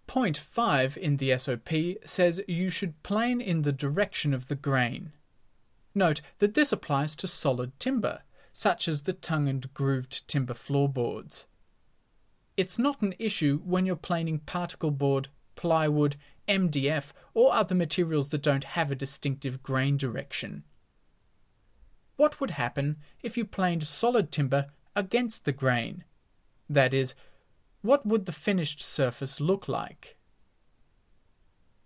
Point 5 in the SOP says you should plane in the direction of the grain. Note that this applies to solid timber, such as the tongue and grooved timber floorboards. It's not an issue when you're planing particle board, plywood, MDF, or other materials that don't have a distinctive grain direction. What would happen if you planed solid timber against the grain? That is, what would the finished surface look like?